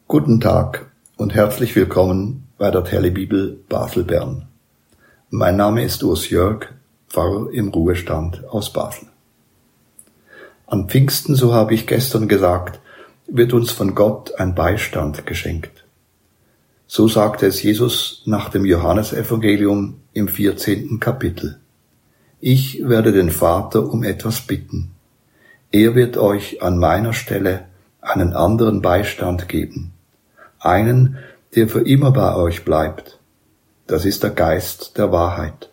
Guten Tag und herzlich willkommen bei der Telebibel Basel-Bern. Mein Name ist Urs Jörg, Pfarrer im Ruhestand aus Basel. An Pfingsten, so habe ich gestern gesagt, wird uns von Gott ein Beistand geschenkt. So sagte es Jesus nach dem Johannesevangelium im 14. Kapitel. Ich werde den Vater um etwas bitten. Er wird euch an meiner Stelle einen anderen Beistand geben. Einen, der für immer bei euch bleibt. Das ist der Geist der Wahrheit.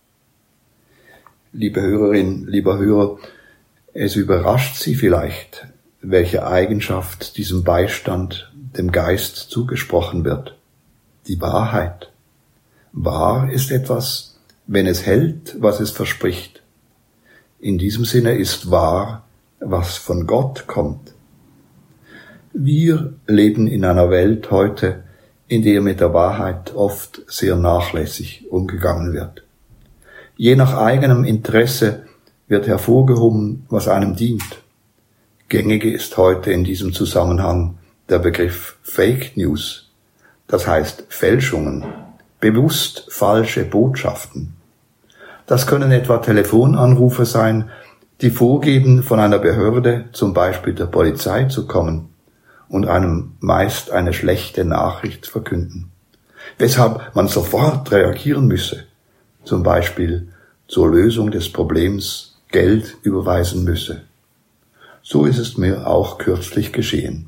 Liebe Hörerin, lieber Hörer, es überrascht Sie vielleicht, welche Eigenschaft diesem Beistand, dem Geist, zugesprochen wird. Die Wahrheit. Wahr ist etwas, wenn es hält, was es verspricht. In diesem Sinne ist wahr, was von Gott kommt. Wir leben in einer Welt heute, in der mit der Wahrheit oft sehr nachlässig umgegangen wird. Je nach eigenem Interesse wird hervorgehoben, was einem dient. Gängige ist heute in diesem Zusammenhang der Begriff Fake News, das heißt Fälschungen, bewusst falsche Botschaften. Das können etwa Telefonanrufe sein, die vorgeben, von einer Behörde, zum Beispiel der Polizei, zu kommen und einem meist eine schlechte Nachricht verkünden, weshalb man sofort reagieren müsse, zum Beispiel zur Lösung des Problems Geld überweisen müsse. So ist es mir auch kürzlich geschehen.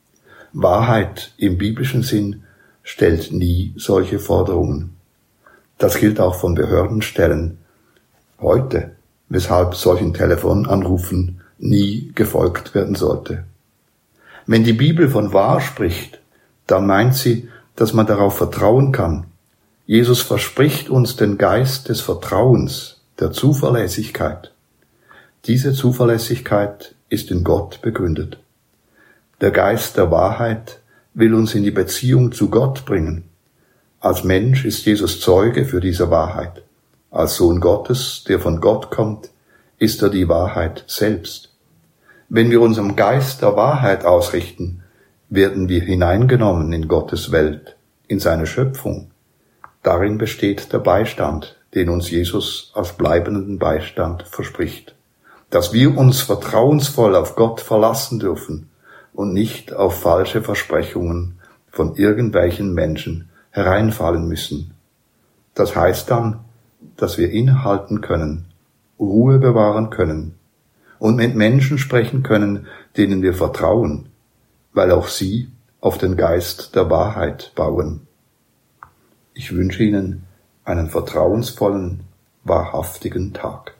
Wahrheit im biblischen Sinn stellt nie solche Forderungen. Das gilt auch von Behördenstellen heute, weshalb solchen Telefonanrufen nie gefolgt werden sollte. Wenn die Bibel von wahr spricht, dann meint sie, dass man darauf vertrauen kann. Jesus verspricht uns den Geist des Vertrauens, der Zuverlässigkeit. Diese Zuverlässigkeit ist in Gott begründet. Der Geist der Wahrheit will uns in die Beziehung zu Gott bringen. Als Mensch ist Jesus Zeuge für diese Wahrheit. Als Sohn Gottes, der von Gott kommt, ist er die Wahrheit selbst. Wenn wir uns am Geist der Wahrheit ausrichten, werden wir hineingenommen in Gottes Welt, in seine Schöpfung. Darin besteht der Beistand, den uns Jesus als bleibenden Beistand verspricht. Dass wir uns vertrauensvoll auf Gott verlassen dürfen und nicht auf falsche Versprechungen von irgendwelchen Menschen hereinfallen müssen. Das heißt dann, dass wir innehalten können, Ruhe bewahren können und mit Menschen sprechen können, denen wir vertrauen, weil auch sie auf den Geist der Wahrheit bauen. Ich wünsche Ihnen einen vertrauensvollen, wahrhaftigen Tag.